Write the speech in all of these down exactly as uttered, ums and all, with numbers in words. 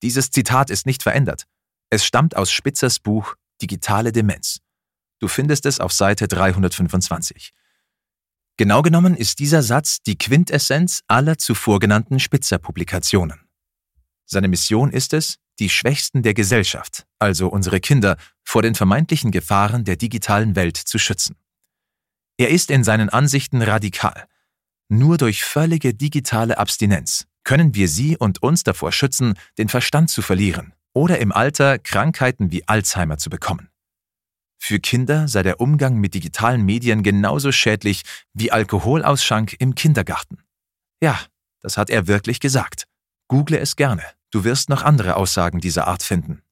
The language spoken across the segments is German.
Dieses Zitat ist nicht verändert. Es stammt aus Spitzers Buch Digitale Demenz. Du findest es auf Seite dreihundertfünfundzwanzig. Genau genommen ist dieser Satz die Quintessenz aller zuvor genannten Spitzer-Publikationen. Seine Mission ist es, die Schwächsten der Gesellschaft, also unsere Kinder, vor den vermeintlichen Gefahren der digitalen Welt zu schützen. Er ist in seinen Ansichten radikal. Nur durch völlige digitale Abstinenz können wir sie und uns davor schützen, den Verstand zu verlieren oder im Alter Krankheiten wie Alzheimer zu bekommen. Für Kinder sei der Umgang mit digitalen Medien genauso schädlich wie Alkoholausschank im Kindergarten. Ja, das hat er wirklich gesagt. Google es gerne, du wirst noch andere Aussagen dieser Art finden.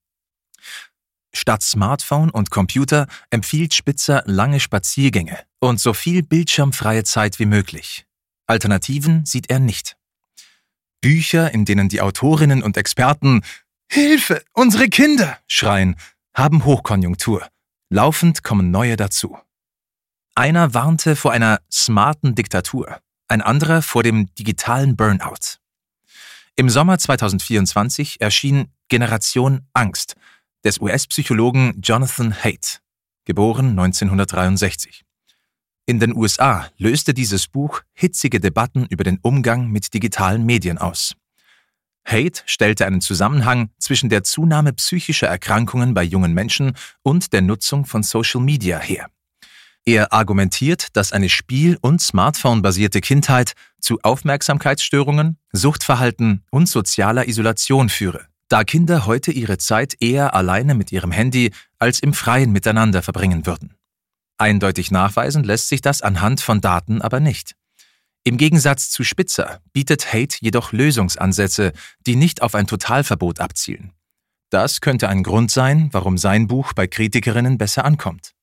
Statt Smartphone und Computer empfiehlt Spitzer lange Spaziergänge und so viel bildschirmfreie Zeit wie möglich. Alternativen sieht er nicht. Bücher, in denen die Autorinnen und Experten »Hilfe, unsere Kinder« schreien, haben Hochkonjunktur. Laufend kommen neue dazu. Einer warnte vor einer smarten Diktatur, ein anderer vor dem digitalen Burnout. Im Sommer zweitausendvierundzwanzig erschien Generation Angst des U S-Psychologen Jonathan Haidt, geboren neunzehnhundertdreiundsechzig. In den U S A löste dieses Buch hitzige Debatten über den Umgang mit digitalen Medien aus. Haidt stellte einen Zusammenhang zwischen der Zunahme psychischer Erkrankungen bei jungen Menschen und der Nutzung von Social Media her. Er argumentiert, dass eine Spiel- und Smartphone-basierte Kindheit zu Aufmerksamkeitsstörungen, Suchtverhalten und sozialer Isolation führe, da Kinder heute ihre Zeit eher alleine mit ihrem Handy als im Freien miteinander verbringen würden. Eindeutig nachweisen lässt sich das anhand von Daten aber nicht. Im Gegensatz zu Spitzer bietet Haidt jedoch Lösungsansätze, die nicht auf ein Totalverbot abzielen. Das könnte ein Grund sein, warum sein Buch bei Kritikerinnen besser ankommt.